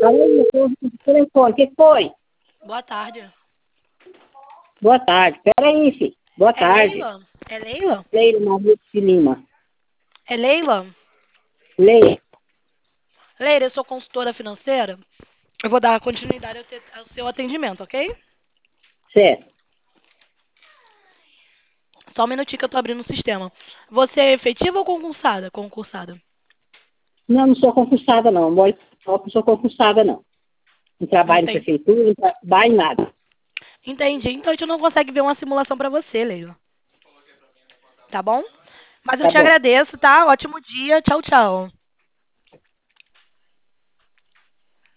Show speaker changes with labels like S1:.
S1: Alô, eu tô no telefone. O que foi?
S2: Boa tarde.
S1: Boa tarde. Peraí, filho. Boa
S2: É
S1: tarde.
S2: Leila? É Leila?
S1: Leila Maurício de Lima.
S2: É Leila?
S1: Leila.
S2: Leila, eu sou consultora financeira. Eu vou dar continuidade ao seu atendimento, ok?
S1: Certo.
S2: Só um minutinho que eu tô abrindo o sistema. Você é efetiva ou concursada? Concursada.
S1: Não, não sou concursada, não. Não sou concursada, não. Não trabalho em
S2: Entendi.
S1: prefeitura, não trabalho em nada.
S2: Entendi. Então a gente não consegue ver uma simulação pra você, Leila. Tá bom? Mas eu
S1: Tá
S2: te
S1: bom.
S2: agradeço, tá? Ótimo dia. Tchau, tchau.